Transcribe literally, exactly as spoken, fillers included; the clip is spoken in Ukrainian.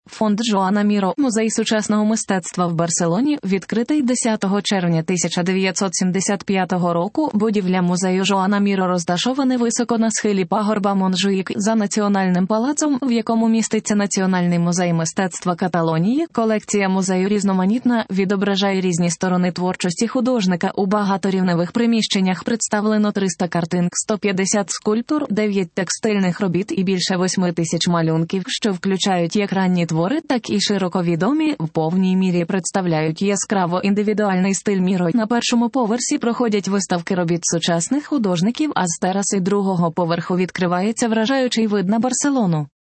Фонд Жоана Міро, музей сучасного мистецтва в Барселоні, відкритий десятого червня тисяча дев'ятсот сімдесят п'ятого року. Будівля музею Жоана Міро розташована високо на схилі пагорба Монжуїк за Національним палацом, в якому міститься Національний музей мистецтва Каталонії. Колекція музею різноманітна, відображає різні сторони творчості художника. У багаторівневих приміщеннях представлено триста картин, сто п'ятдесят скульптур, дев'ять текстильних робіт і більше восьми тисяч малюнків, що включають як ранні твори, так і широко відомі, в повній мірі представляють яскраво індивідуальний стиль Міро. На першому поверсі проходять виставки робіт сучасних художників, а з тераси другого поверху відкривається вражаючий вид на Барселону.